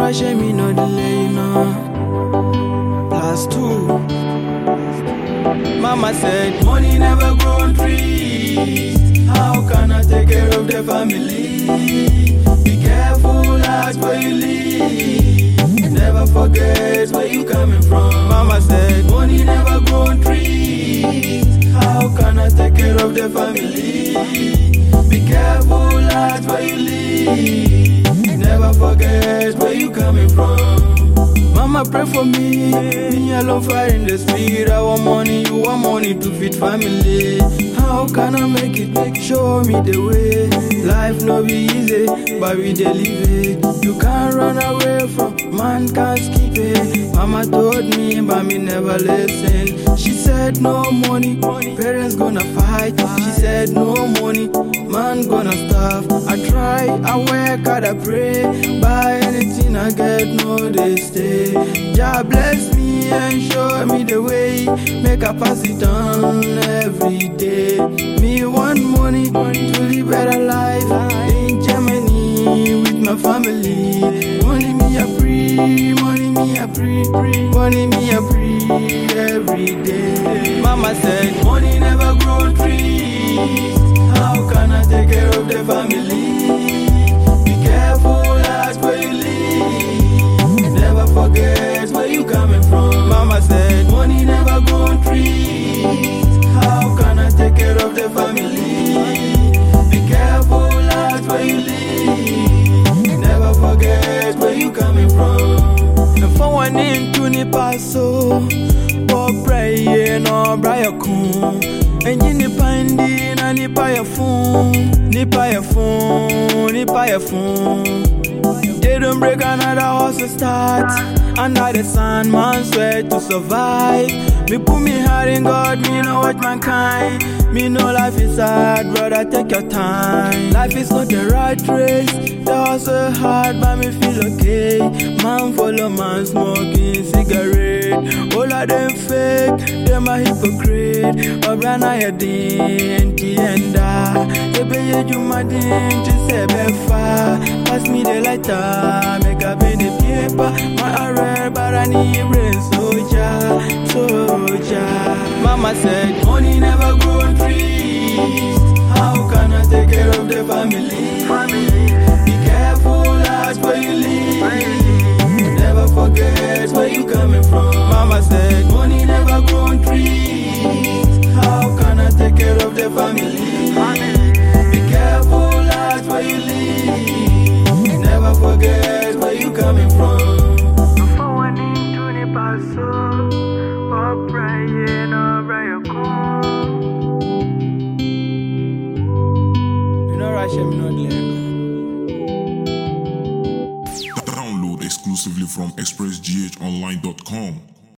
rush me, no delay, you know. +2. Mama said, money never grow on trees. How can I take care of the family? Be careful, ask where you live. Never forget where you coming from. Mama said, money never grow on trees. How can I take care of the family? Be careful, ask where you live. Never forget where you coming from. Mama pray for me alone fire in the street. I want money, you want money to feed family. How can I make it? Show me the way. Life no be easy, but we dey live it. You can't run away from, man can't skip it. Mama told me, but me never listen. She said no money, parents gonna fight. She said no money, man gonna starve. I try, I work hard, I pray. Buy anything I get, no they stay. Jah bless me and show me the way. Make I pass it on every day. Me want money to live better life in Germany with my family. Money me a free, money me a free, money me a free every day. Mama said, money never grow on trees. How can I take care of the family? Be careful, ask where you live. Never forget where you coming from. Mama said, money never grow on trees. How can I take care of the family? Be careful, ask where you live. Never forget where you coming from. And for one into ni paso, Bob Bray no Brian Coon. And you nipa indi na nipa ya phone, nipa ya phone, nipa ya phone. They don't break another horse to start. Under the sun, man swear to survive. Me put me heart in God, me know what mankind. Me know life is hard, brother, take your time. Life is not the right race. The hustle hard, but me feel okay. Man follow man smoking cigarette. All of them fake, them a hypocrite. But brand I a din, tienda. Ebe you my din, just ebe far. Pass me the lighter, make up in the paper. My array, but I need brain soldier. Mama said, money never grow on trees. How can I take care of the family? Be careful, ask where you live. Never forget where you coming from. Mama said, money never grow on trees. How can I take care of the family? Be careful, ask where you live. Never forget where you coming from. Before one into the paso, Bob Brian or Brian Coon. You know Russian, not lyrical. Download exclusively from expressghonline.com.